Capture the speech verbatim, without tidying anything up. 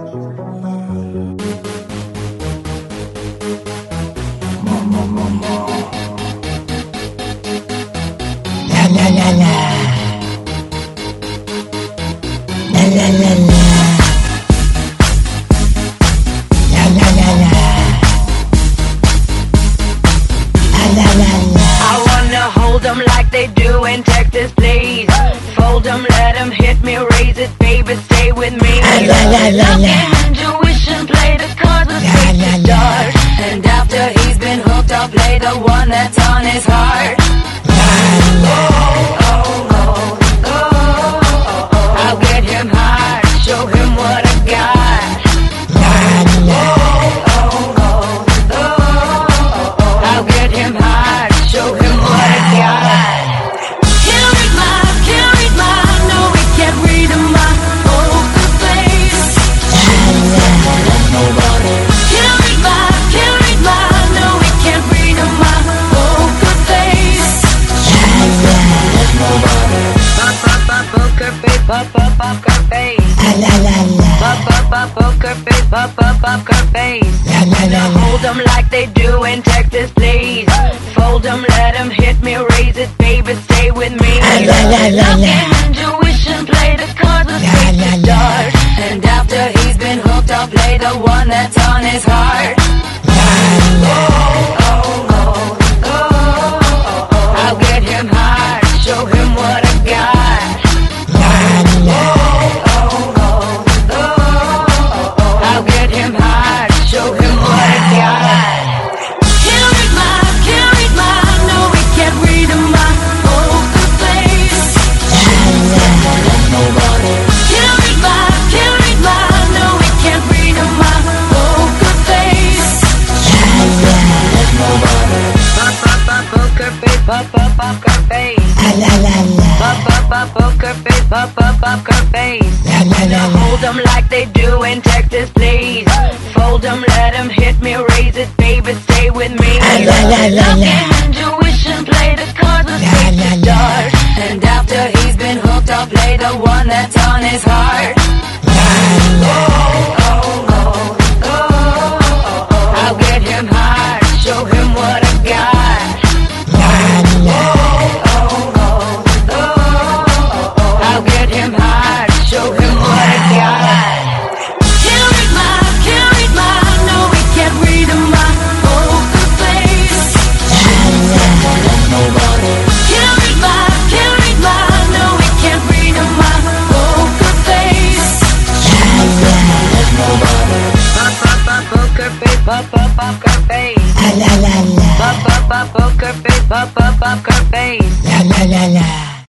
La la la. La la la la. La la la la. La la la la. I wanna hold them like they do in Texas, please. Fold them, let them hit me, raise it, baby, stay with me. La la la la. Intuition, play the cards with La la la. stars. And after he's been hooked, I'll play the one that's on his heart. I'll get him hard, show him what I got. I'll get him hard, show him what I got. Can't read my, can't read my, no, he can't read my poker face. Can't read my, can't read my, no, he can't read my poker face. Pop, pop, pop, poker face, pop, pop, poker face. La la la. Pop, pop, pop, poker face, pop, pop, poker face. La la la. Hold them like they do in Texas, please. Fold them, let them hit me, raise it, baby, stay with me. La la la la. Intuition, play the cards with La la la. stars. And after he's been hooked, I'll play the one that's on his heart. I'll get him hard, show him what I got. I'll get him hard, show him what I got. Can't read my, can't read my, no, he can't read my poker face. Can't read my, can't read my, no, he can't read my poker face. Pop, pop, pop, poker face, pop, pop, poker face. La la la. Pop, pop, pop, poker face, pop, pop, poker face. La la la. Hold them like they do in Texas, please. Fold them, let them hit me, raise it, baby, stay with me. La la la la. Intuition, play the cards with La la la. stars. And after he's been hooked, I'll play the one that's on his heart. I'll get him hard, show him what I got. I'll get him hard, show him what I got. Can't read my, can't read my, no, he can't read my poker face. Can't read my, can't read my, no, he can't read my poker face. Pop, pop, pop, poker face, pop, pop, poker face. La la la. Pop, pop, pop, poker face, pop, pop, poker face. La la la la.